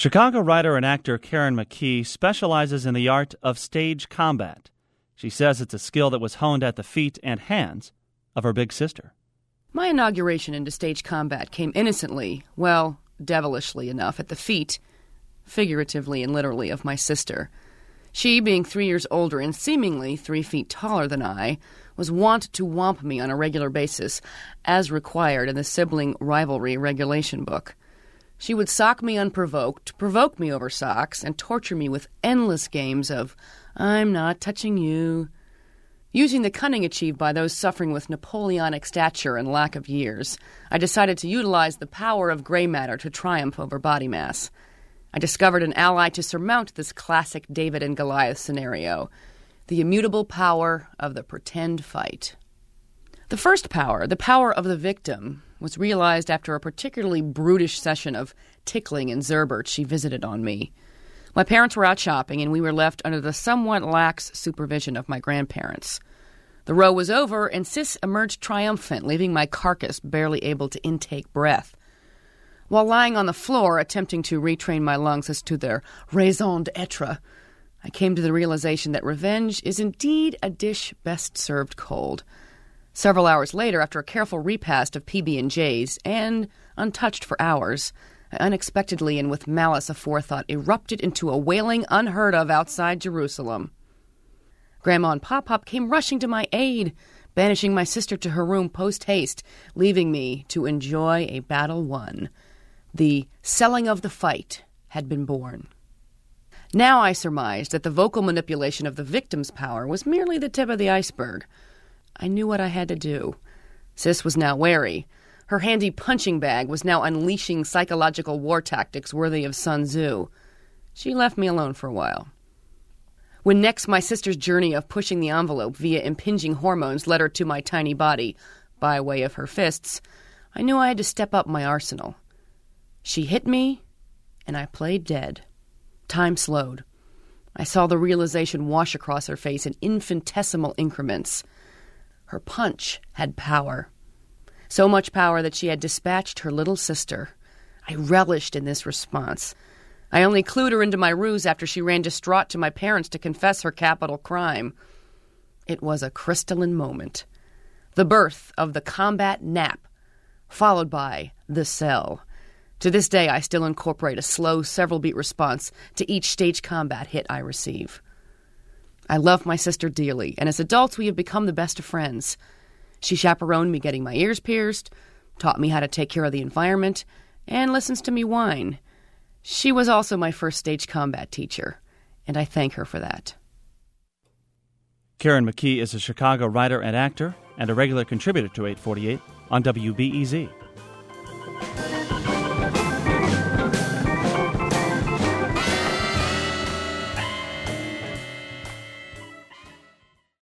Chicago writer and actor Karen McKee specializes in the art of stage combat. She says it's a skill that was honed at the feet and hands of her big sister. My inauguration into stage combat came innocently, well, devilishly enough, at the feet, figuratively and literally, of my sister. She, being 3 years older and seemingly 3 feet taller than I, was wont to whomp me on a regular basis, as required in the sibling rivalry regulation book. She would sock me unprovoked, provoke me over socks, and torture me with endless games of, "I'm not touching you." Using the cunning achieved by those suffering with Napoleonic stature and lack of years, I decided to utilize the power of gray matter to triumph over body mass. I discovered an ally to surmount this classic David and Goliath scenario, the immutable power of the pretend fight. The first power, the power of the victim, was realized after a particularly brutish session of tickling and Zerbert she visited on me. My parents were out shopping, and we were left under the somewhat lax supervision of my grandparents. The row was over, and Sis emerged triumphant, leaving my carcass barely able to intake breath. While lying on the floor, attempting to retrain my lungs as to their raison d'etre, I came to the realization that revenge is indeed a dish best served cold. Several hours later, after a careful repast of PB&Js, and untouched for hours, I unexpectedly and with malice aforethought erupted into a wailing unheard of outside Jerusalem. Grandma and Pop-Pop came rushing to my aid, banishing my sister to her room post-haste, leaving me to enjoy a battle won. The selling of the fight had been born. Now I surmised that the vocal manipulation of the victim's power was merely the tip of the iceberg. I knew what I had to do. Sis was now wary. Her handy punching bag was now unleashing psychological war tactics worthy of Sun Tzu. She left me alone for a while. When next my sister's journey of pushing the envelope via impinging hormones led her to my tiny body, by way of her fists, I knew I had to step up my arsenal. She hit me, and I played dead. Time slowed. I saw the realization wash across her face in infinitesimal increments. Her punch had power. So much power that she had dispatched her little sister. I relished in this response. I only clued her into my ruse after she ran distraught to my parents to confess her capital crime. It was a crystalline moment. The birth of the combat nap, followed by the cell. To this day, I still incorporate a slow, several-beat response to each stage combat hit I receive. I love my sister dearly, and as adults we have become the best of friends. She chaperoned me getting my ears pierced, taught me how to take care of the environment, and listens to me whine. She was also my first stage combat teacher, and I thank her for that. Karen McKee is a Chicago writer and actor and a regular contributor to 848 on WBEZ.